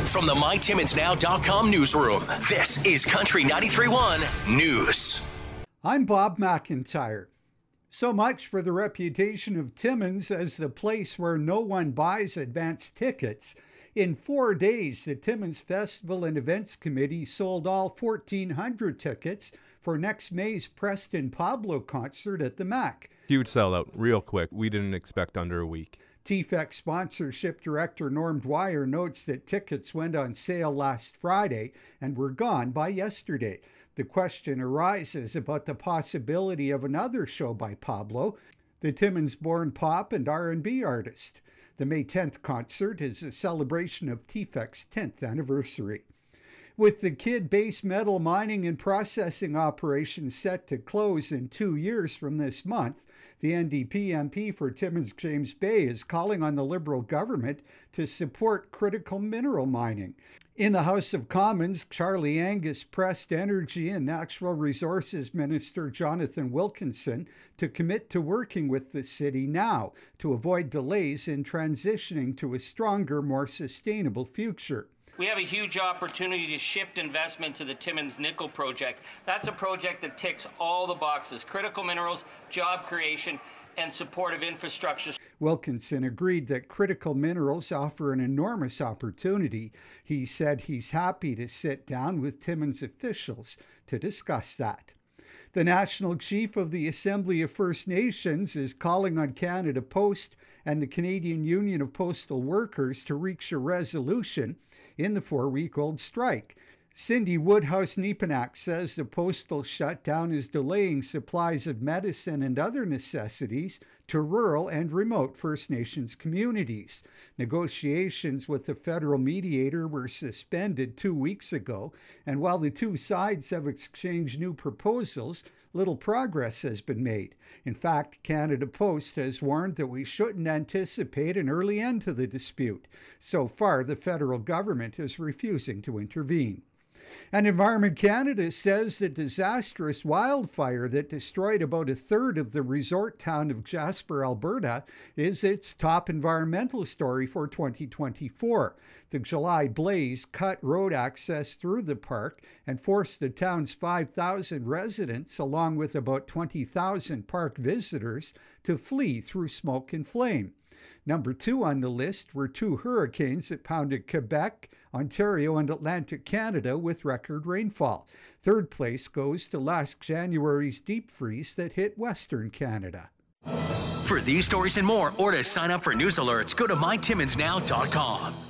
from the MyTimmonsNow.com newsroom, this is Country 93.1 News. I'm Bob McIntyre. So much for the reputation of Timmins as the place where no one buys advance tickets. In 4 days, the Timmins Festival and Events Committee sold all 1,400 tickets for next May's Preston Pablo concert at the Mac. Huge sellout, real quick. We didn't expect under a week. TFEC Sponsorship Director Norm Dwyer notes that tickets went on sale last Friday and were gone by yesterday. The question arises about the possibility of another show by Pablo, the Timmins-born pop and R&B artist. The May 10th concert is a celebration of TFEC's 10th anniversary. With the Kidd base metal mining and processing operation set to close in 2 years from this month, the NDP MP for Timmins James Bay is calling on the Liberal government to support critical mineral mining. In the House of Commons, Charlie Angus pressed Energy and Natural Resources Minister Jonathan Wilkinson to commit to working with the city now to avoid delays in transitioning to a stronger, more sustainable future. We have a huge opportunity to shift investment to the Timmins Nickel Project. That's a project that ticks all the boxes: critical minerals, job creation, and supportive infrastructure. Wilkinson agreed that critical minerals offer an enormous opportunity. He said he's happy to sit down with Timmins officials to discuss that. The National Chief of the Assembly of First Nations is calling on Canada Post and the Canadian Union of Postal Workers to reach a resolution in the 4-week-old strike. Cindy Woodhouse-Nepanak says the postal shutdown is delaying supplies of medicine and other necessities to rural and remote First Nations communities. Negotiations with the federal mediator were suspended 2 weeks ago, and while the two sides have exchanged new proposals, little progress has been made. In fact, Canada Post has warned that we shouldn't anticipate an early end to the dispute. So far, the federal government is refusing to intervene. And Environment Canada says the disastrous wildfire that destroyed about a third of the resort town of Jasper, Alberta, is its top environmental story for 2024. The July blaze cut road access through the park and forced the town's 5,000 residents, along with about 20,000 park visitors, to flee through smoke and flame. Number 2 on the list were 2 hurricanes that pounded Quebec, Ontario, and Atlantic Canada with record rainfall. Third place goes to last January's deep freeze that hit Western Canada. For these stories and more, or to sign up for news alerts, go to MyTimmonsNow.com.